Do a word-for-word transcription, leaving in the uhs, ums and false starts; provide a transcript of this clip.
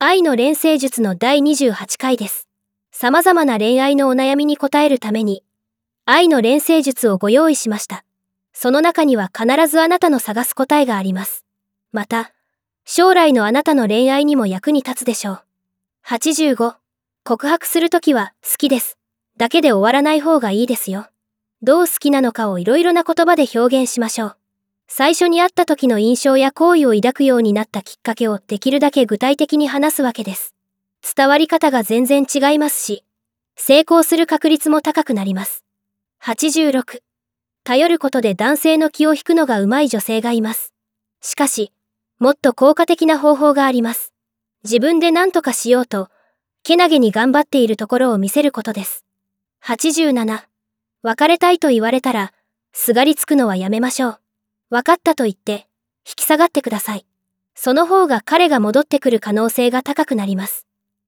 愛の錬成術のだいにじゅうはちかいです。様々な恋愛のお悩みに答えるために、愛の錬成術をご用意しました。その中には必ずあなたの探す答えがあります。また、将来のあなたの恋愛にも役に立つでしょう。はちじゅうご、告白するときは好きですだけで終わらない方がいいですよ。どう好きなのかをいろいろな言葉で表現しましょう。最初に会った時の印象や好意を抱くようになったきっかけをできるだけ具体的に話すわけです。伝わり方が全然違いますし、成功する確率も高くなります。はちじゅうろく、頼ることで男性の気を引くのが上手い女性がいます。しかし、もっと効果的な方法があります。自分で何とかしようと、けなげに頑張っているところを見せることです。はちじゅうなな、別れたいと言われたら、すがりつくのはやめましょう。分かったと言って、引き下がってください。その方が彼が戻ってくる可能性が高くなります。